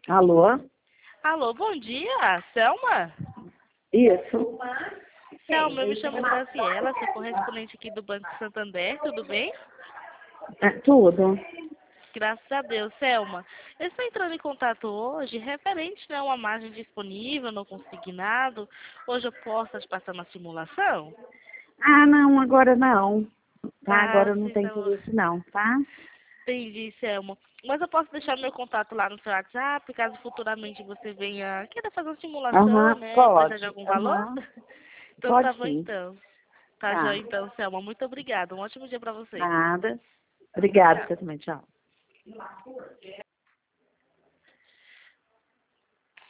Alô? Alô, bom dia, Selma? Isso. Selma, eu me chamo Graziela, sou correspondente aqui do Banco Santander, tudo bem? É, tudo. Graças a Deus, Selma. Eu estou entrando em contato hoje referente a uma margem disponível no consignado. Hoje eu posso te passar uma simulação? Ah, não, agora não. Tá, Tá, agora eu não tenho então, interesse não, tá? entendi, Selma. Mas eu posso deixar meu contato lá no seu WhatsApp, caso futuramente você venha, queira fazer uma simulação, Aham, né? Precisar de pode. algum valor? Aham, Então tá pode bom sim. então. Tá Tá, joia então, Selma. Muito obrigada. Um ótimo dia para você. nada. Obrigada, você também, tchau.